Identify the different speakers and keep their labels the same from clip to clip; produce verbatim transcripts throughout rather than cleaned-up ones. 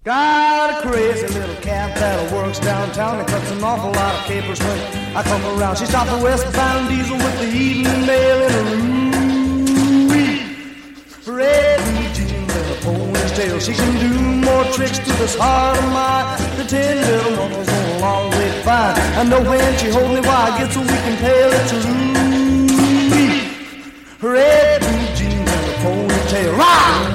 Speaker 1: Got a crazy little cat that works downtown and cuts an awful lot of capers when I come around. She stopped the westbound diesel with the evening mail in her room. Red blue jeans and a ponytail. She can do more tricks to this heart of mine. The ten little monkeys go a long way fine. I know when she holds me while I get so weak and pale. It's a room. Red blue jeans and a ponytail. Rock!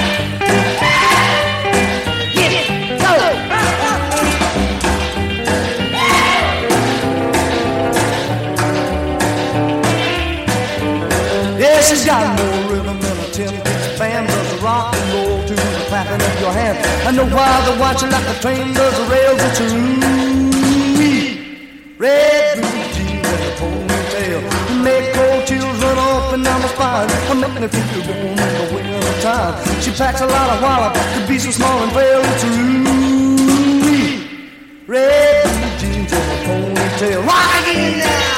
Speaker 1: She's got more rhythm than a ten-piece band. Does the rock and roll to the clapping of your hands. I know why they're watching like the train does the rails. It's a room. Red blue jeans and a ponytail. You make cold chills run up and down my spine. I'm making me feel warm in the winter time. She packs a lot of wallop to be so small and frail. It's a room. Red blue jeans and a ponytail. Rock again now.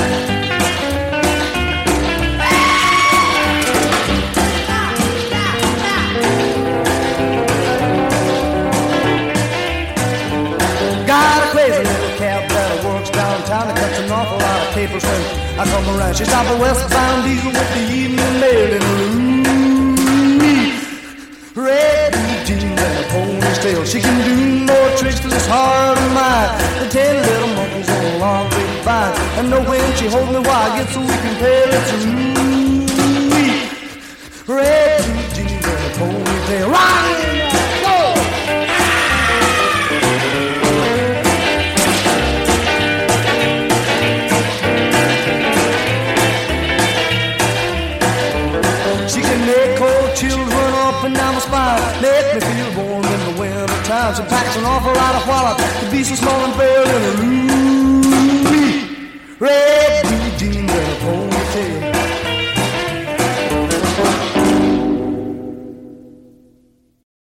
Speaker 1: Got a crazy little cab that works downtown and cuts an awful lot of capers when I come around. She stopped a westbound diesel with the evening mail in her room. Red blue jeans and a ponytail. She can do more tricks to this heart of mine. The ten little monkeys on a long grapevine. I know when she holds me while I get so weak and pale. It's a room. Red blue jeans and a ponytail. Rock! Make cold chills run up and down my spine. Make me feel warm in the winter time. She packs an awful lot of wallop to be so small and frail in